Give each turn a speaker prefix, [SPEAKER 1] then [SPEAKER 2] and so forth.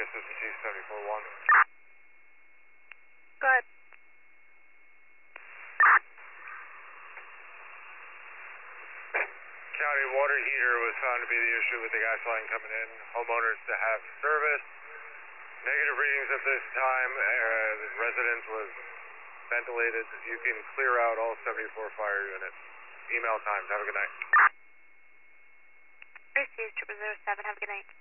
[SPEAKER 1] assistant chief 74-1.
[SPEAKER 2] Go ahead.
[SPEAKER 1] County water heater was found to be the issue with the gas line coming in. Homeowners to have service. Negative readings at this time. The residence was ventilated. You can clear out all 74 fire units. Email times. Have a good night.
[SPEAKER 2] Received 0007. Have a good night.